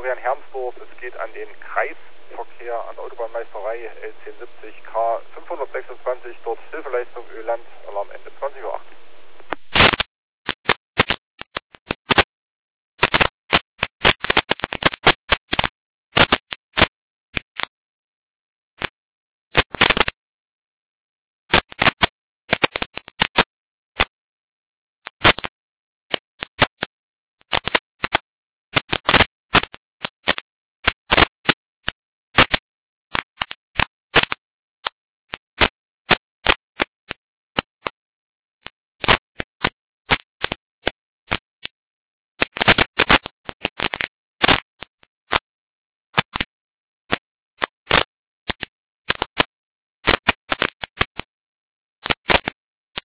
Florian Hermsdorf. Es geht an den Kreisverkehr an der Autobahnmeisterei L1070 K 526, dort Hilfeleistung Öland, Alarm